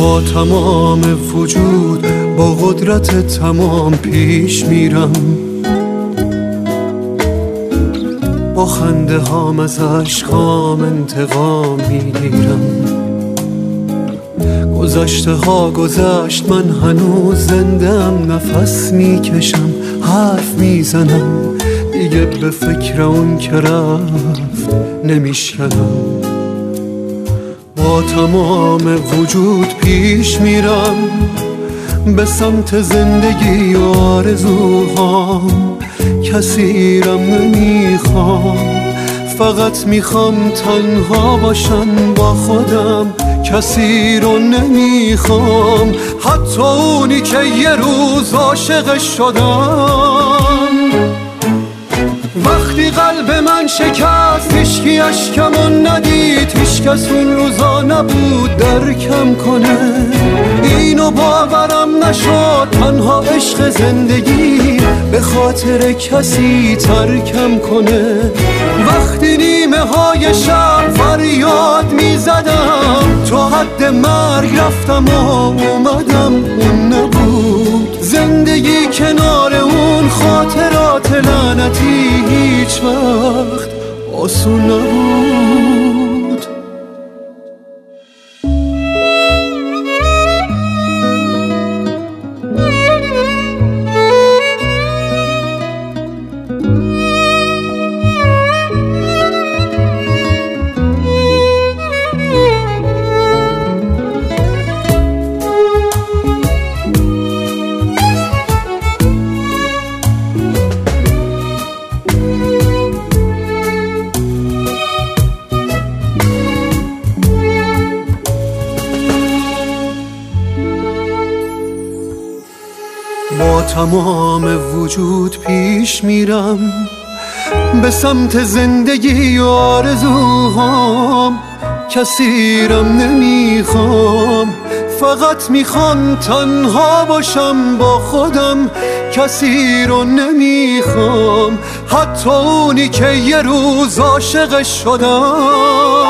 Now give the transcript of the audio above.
با تمام وجود با قدرت تمام پیش میرم، با خنده هام از عشقام انتقام میگیرم. گذشته ها گذشت، من هنوز زندم، نفس میکشم، حرف میزنم، دیگه به فکر اون که رفت نمیشکنم. با تمام وجود پیش میرم به سمت زندگی و آرزوهام، کسی رم نمیخوام، فقط میخوام تنها باشم با خودم، کسی رو نمیخوام، حتی اونی که یه روز عاشقش شدم. وقتی قلب من شکست، هیچکی اشکمو ندید، هیچ کس اون روزا نبود درکم کنه. اینو باورم نشد، تنها عشق زندگی به خاطر کسی ترکم کنه. وقتی نیمه های شب فریاد میزدم، تا حد مرگ رفتم و اومدم، اون نبود. زندگی کنار اون خاطرات لعنتی هیچ وقت آسون نبود. با تمام وجود پیش میرم به سمت زندگی و آرزوهام، کسی رم نمیخوام، فقط میخوام تنها باشم با خودم، کسی رو نمیخوام، حتی اونی که یه روز عاشقش شدم.